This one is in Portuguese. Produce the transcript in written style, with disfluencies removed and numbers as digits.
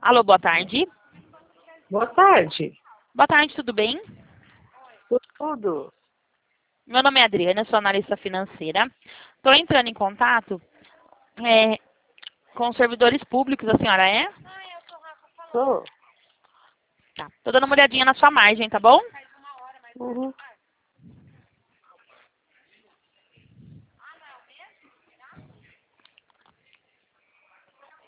Alô, boa tarde. Boa tarde. Boa tarde, tudo bem? Tudo. Meu nome é Adriana, sou analista financeira. Estou entrando em contato com os servidores públicos, a senhora é? Sou. Tá. Tô dando uma olhadinha na sua margem, tá bom? Uhum.